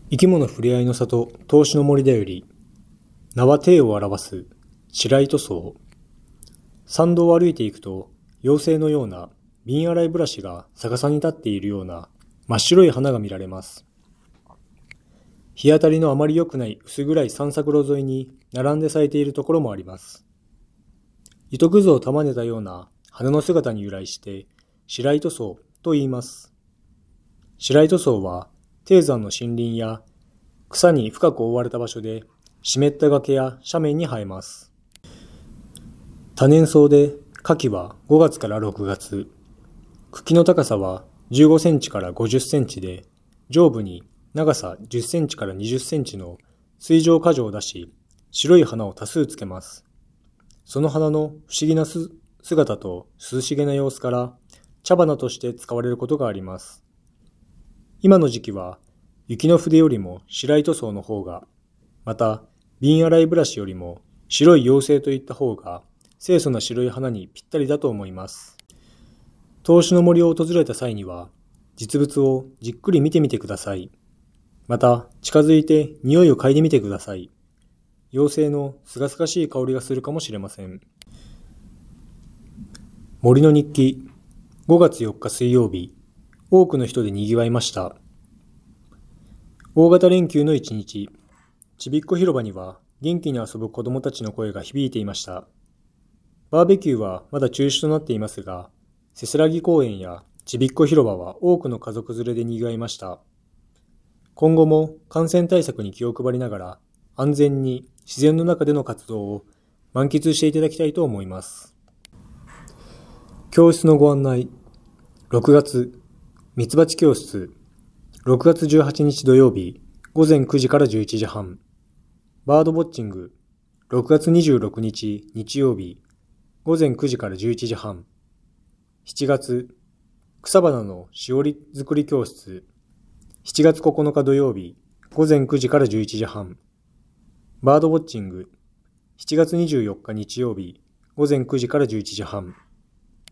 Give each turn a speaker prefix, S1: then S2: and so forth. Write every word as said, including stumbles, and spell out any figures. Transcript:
S1: 生き物ふれあいの里、投資の森だより、名は体を表す、白糸草。参道を歩いていくと、妖精のような、瓶洗いブラシが逆さに立っているような、真っ白い花が見られます。日当たりのあまり良くない薄暗い散策路沿いに、並んで咲いているところもあります。糸くずを束ねたような花の姿に由来して、白糸草と言います。白糸草は、低山の森林や草に深く覆われた場所で湿った崖や斜面に生えます。多年草で夏季はごがつからろくがつ、茎の高さはじゅうごセンチからごじゅっセンチで、上部に長さじゅっセンチからにじゅっセンチの水上果樹を出し、白い花を多数つけます。その花の不思議な姿と涼しげな様子から茶花として使われることがあります。今の時期は雪の筆よりも白糸草の方が、また瓶洗いブラシよりも白い妖精といった方が清楚な白い花にぴったりだと思います。投資の森を訪れた際には実物をじっくり見てみてください。また近づいて匂いを嗅いでみてください。妖精のすがすがしい香りがするかもしれません。森の日記、ごがつよっか水曜日。多くの人で賑わいました。大型連休の一日、ちびっこ広場には元気に遊ぶ子供たちの声が響いていました。バーベキューはまだ中止となっていますが、せせらぎ公園やちびっこ広場は多くの家族連れで賑わいました。今後も感染対策に気を配りながら、安全に自然の中での活動を満喫していただきたいと思います。教室のご案内、ろくがつ、ミツバチ教室、ろくがつじゅうはちにち土曜日、ごぜんくじからじゅういちじはん。バードウォッチング、ろくがつにじゅうろくにち日曜日、ごぜんくじからじゅういちじはん。しちがつ、草花のしおり作り教室、しちがつここのか土曜日、ごぜんくじからじゅういちじはん。バードウォッチング、しちがつにじゅうよっか日曜日、ごぜんくじからじゅういちじはん。